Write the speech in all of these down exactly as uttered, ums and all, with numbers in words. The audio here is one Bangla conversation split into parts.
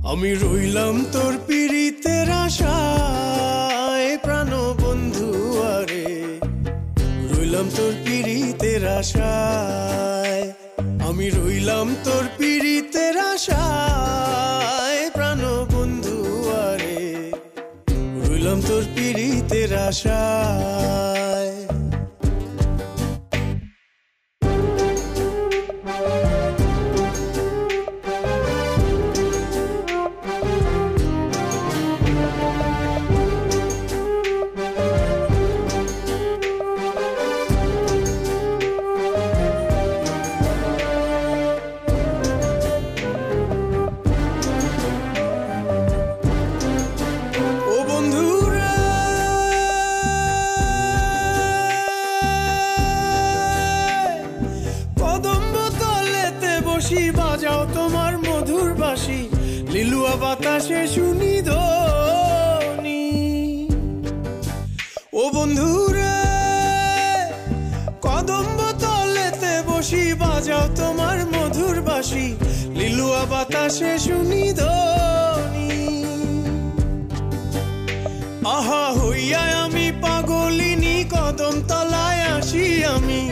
আমি রইলাম তোর পীড়িতের আশায় প্রাণ বন্ধু আরে, রইলাম তোর পীড়িতের আশায়, আমি রইলাম তোর পীড়িতের আশায় প্রাণ বন্ধু আরে, রইলাম তোর পীড়িতের আশায়। বাজাও তোমার মধুর বাঁশি, লিলুয়া বাতাসে শুনি ধ্বনি। ও বন্ধুরে কদম্ব তলেতে বসি, বাজাও তোমার মধুর বাঁশি, লিলুয়া বাতাসে শুনি ধ্বনি। আহা হইয়া আমি পাগলিনী, কদম তলায় আসি আমি,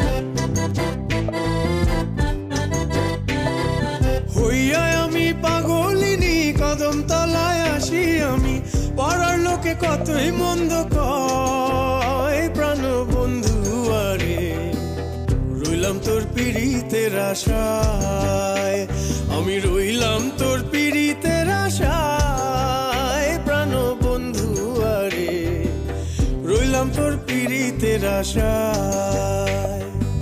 হইয়া আমি পাগলিনী, কদম তলায় আসি আমি। পাড়ার লোকে কতই মন্দ কয় প্রাণ বন্ধু আরে, রইলাম তোর পীড়িতের আশায়, আমি রইলাম তোর পীড়িতের আশায় প্রাণ বন্ধু আরে, রইলাম তোর পীড়িতের আশায়।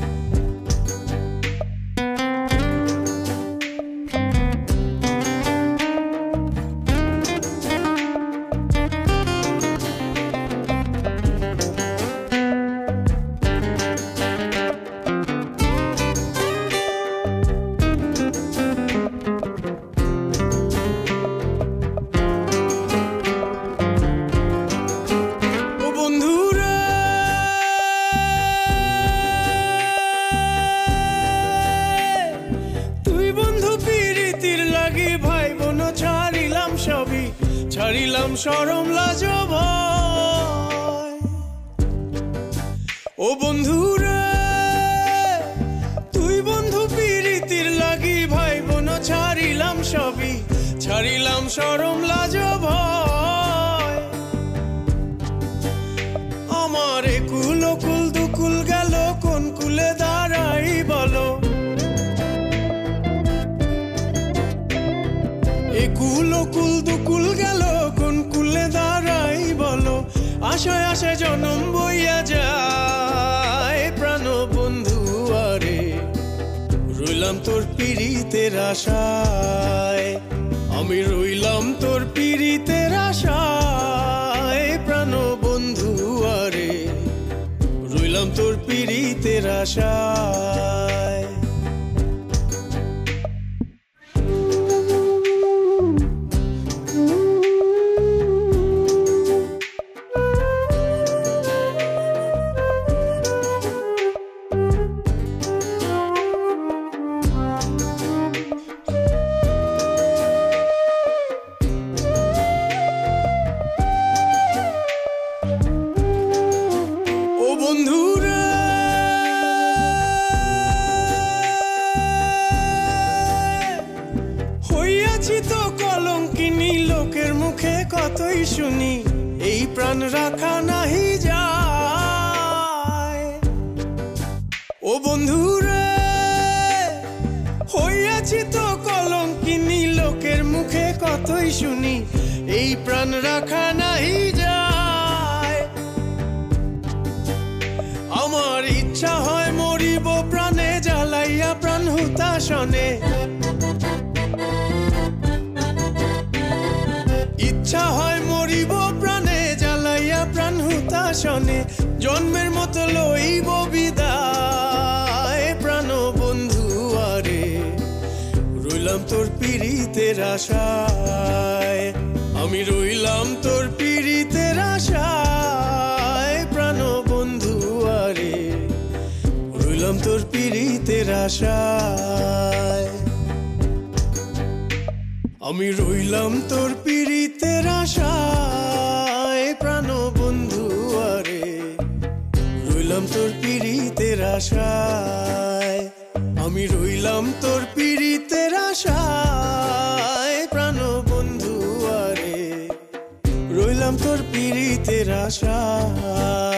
ছাড়িলাম শরম লাজ ভয়, ও বন্ধুরে তুই বন্ধু পীড়িতির লাগি, ভাই বোন ছাড়িলাম সবই, ছাড়িলাম শরম লাজ ভয়। আমার একুল কুল দুকুল গেল, কোন কুলে দাঁড়াই বলো, একুল কুল দুকুল গেল, কোন কুলে দাঁড়াই বলো। আশায় আশায় জনম বইয়া যায় প্রাণ বন্ধু আরে, রইলাম তোর পীড়িতের আশায়, আমি রইলাম তোর পীড়িতের আশায় প্রাণ বন্ধু আরে, রইলাম তোর পীড়িতের আশায়। বন্ধুরে হইয়াছি তো কলঙ্কিনী, লোকের মুখে কতই শুনি, এই প্রাণ রাখা নাহি যায়। ও বন্ধুরে হইয়াছি তো কলঙ্কিনী, লোকের মুখে কতই শুনি, এই প্রাণ রাখা নাহি যায়। আমার ইচ্ছা হয় মরিব প্রাণে, জ্বালাইয়া প্রাণ হুতাশনে, ইচ্ছা হয় মরিব প্রাণে, জ্বালাইয়া প্রাণ হুতাশনে, জন্মের মতো লইব বিদায় প্রাণ বন্ধু আরে, রইলাম তোর পীড়িতের আশায়, আমি রইলাম তোর পীড়িতের আশায় প্রাণ বন্ধু আরে, রইলাম তোর পীড়িতের আশায়। আমি রইলাম তোর পীড়িতের আশায় প্রাণ বন্ধু আরে, রইলাম তোর পীড়িতের আশায়, আমি রইলাম তোর পীড়িতের আশায় প্রাণ বন্ধু আরে, রইলাম তোর পীড়িতের আশায়।